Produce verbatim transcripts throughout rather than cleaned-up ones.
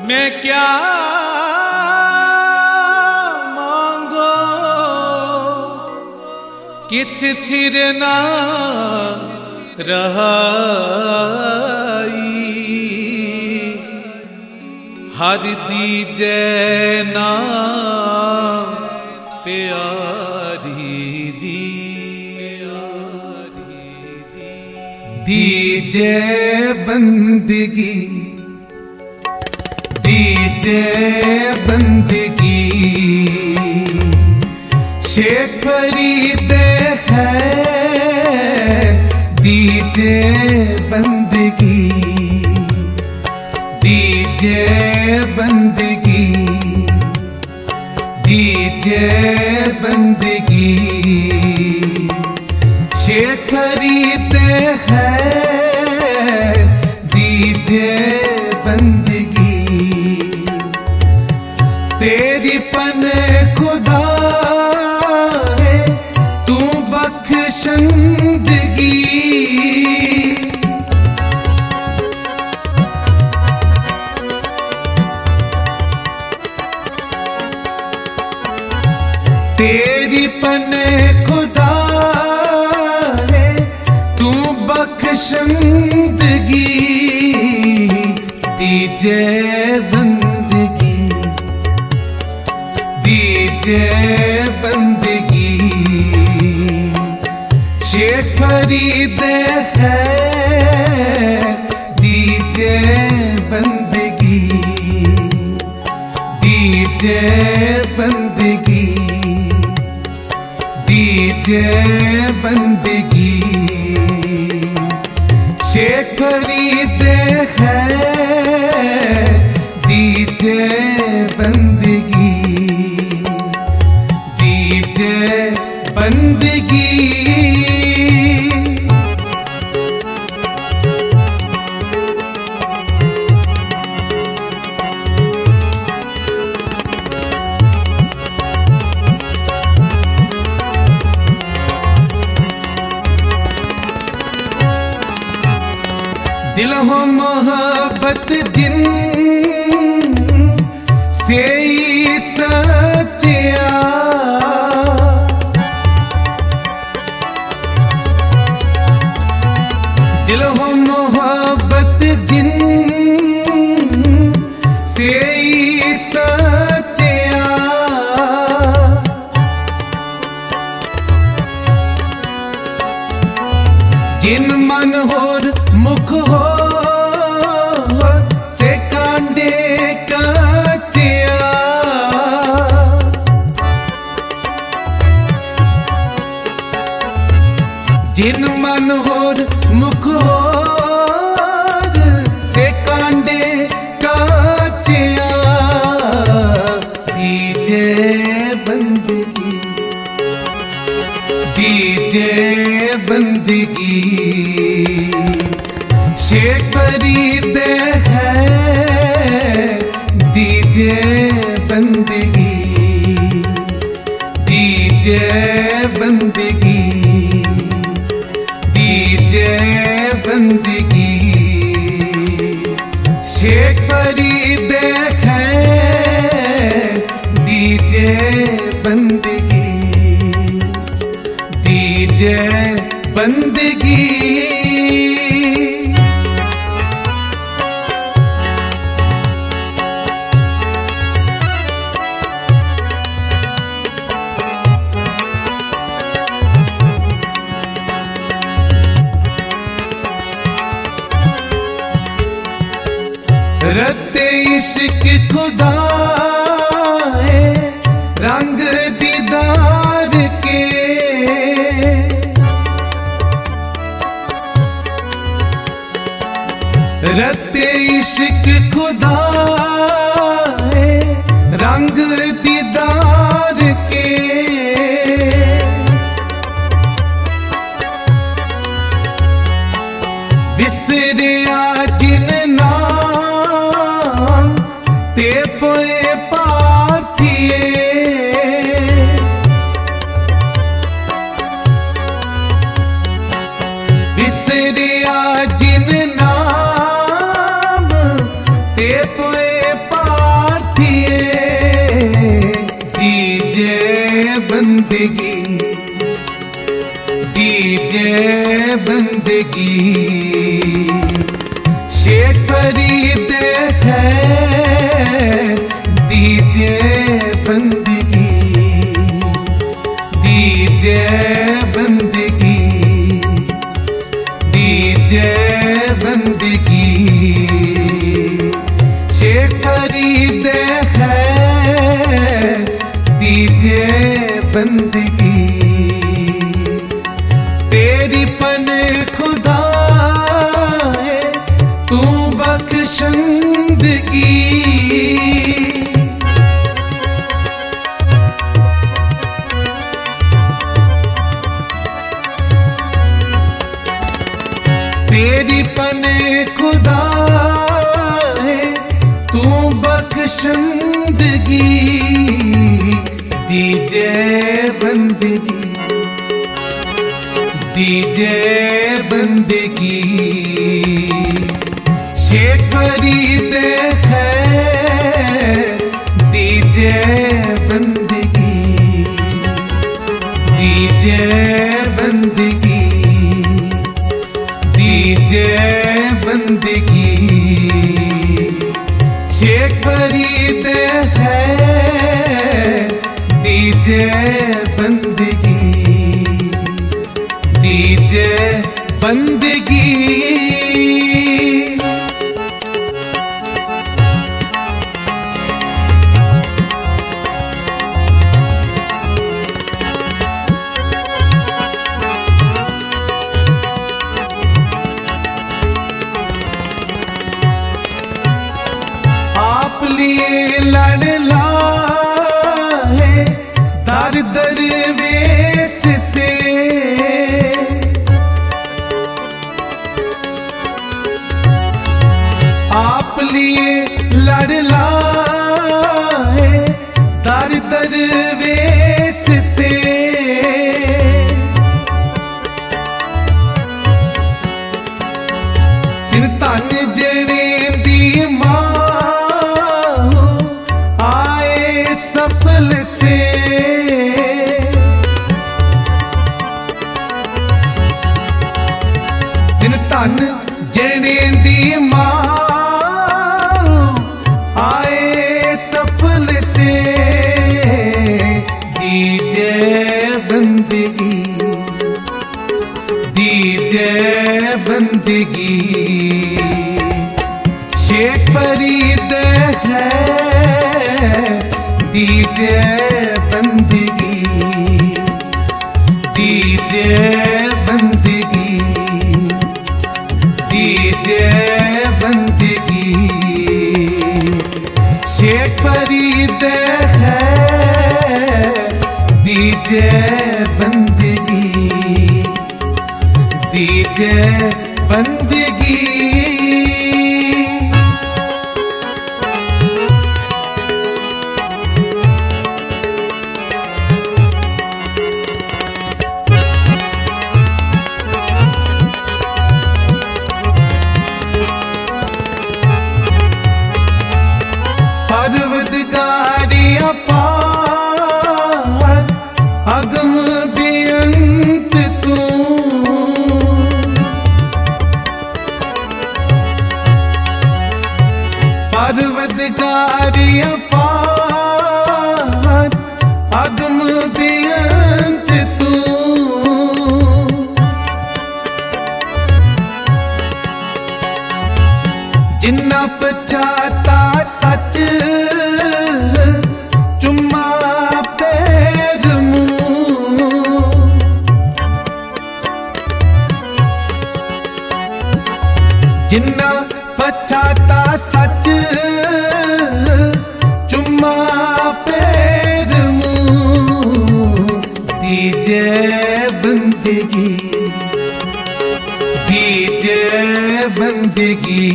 मैं क्या मांगो किछ थिर ना रहाई हर दीजे ना प्यारी जी दीजे बंदगी दीजे बंदगी शेख फरीद है दीजे बंदगी दीजे बंदगी दीजे बंदगी शेख फरीद है दीजे बंदगी तेरी पन खुदा है तू बख्शंदगी तेरी पन खुदा है तू बख्शंदगी दीजे बंदगी दीजे बंदगी शेख फरीद है दीजे बंदगी दीजे बंदगी दीजे बंदगी शेख फरीद है दीजे बंदगी दीजे बंदगी दिल हो मोहब्बत जिन से सचिया दिल हो मोहब्बत जिन से सचिया जिन मन होर मुख हो से कांडे कचिया जिन मन होर मुख हो से कांडे कचिया दीजे बंदगी दीजे बंदगी शेख फरीद है दीजे बंदगी दीजे बंदगी दीजे बंदगी शेख फरीद है दीजे बंदगी दीजे बंदगी रत्ते इश्क खुदा है रंग दीदार के रत्ते इश्क खुदा है रंग दीदार के बिसरिया जिन नाम ते पोए पाथिए बिसरिया जिन नाम ते पोए पा बंदगी डीजे बंदगी शेख फरीद है डीजे बंदगी डीजे बंदगी डीजे बंदगी शेख फरीद है डीजे बंदगी तेरी पन खुदा है तू बख्शंदगी तेरी पन खुदा है तू बख्शंदगी दीजे बंदगी दीजे बंदगी शेख फरीद है दीजे बंदगी दीजे बंदगी दीजे बंदगी शेख फरीद है दीजे बंदगी दीजे बंदगी आप लिए लड़ला है दर दरवेश से आप लिए लड़ला है दर दरवेश से दिन तन जड़े दी मां आए सफल से दिन तन जड़े दी मां आए सफल से दीजे बंदगी दीजे बंदगी शेख फरीद है दीजे बंदगी दीजे बंदगी दीजे बंदगी शेख फरीद है दीजे बंदगी दीजे बंदगी परवरदिगारी अपार अगम बेअंत तू परवरदिगारी अपार अगम बेअंत तू जिन्ना पचाता सच चुम्मा पैर मुंह जिन्ना पचाता सच चुम्मा पैर मुंह दीजे बंदगी दीजे बंदगी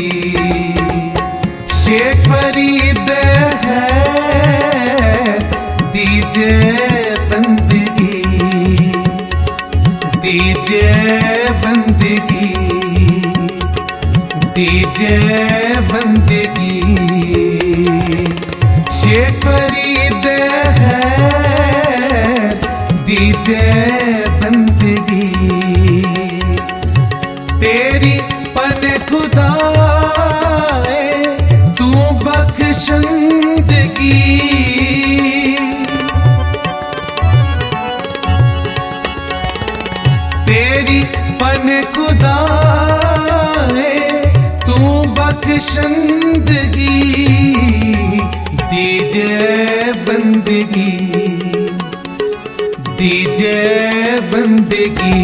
शेख फरीद है दीजे बंदगी दीजे बंदगी दीजे बंदगी शेख फरीद है दीजे बंदगी तेरी पन खुदा तू बख्शंदगी तेरी पन खुदा तू बख्शंदगी दीजे बंदगी दीजे बंदगी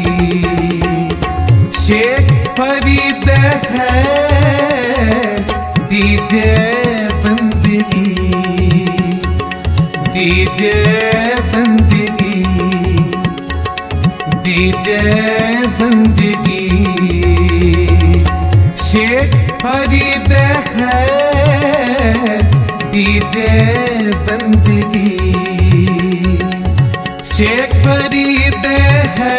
शेख फरीद है दीजे बंदगी दीजे बंदगी दीजे बंदगी शेख फरीद है दीजे बंदगी शेख फरीद है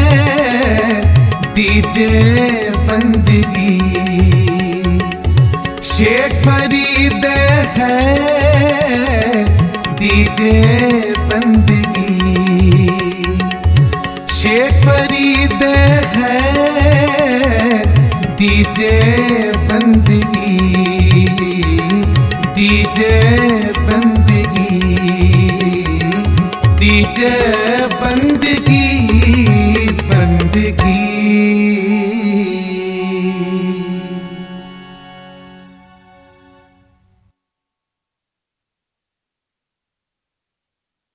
दीजे बंदगी शेख फरीद है दीजे बंदगी शेख फरीद है दीजे बंदगी दीजे बंदगी दीजे बंदगी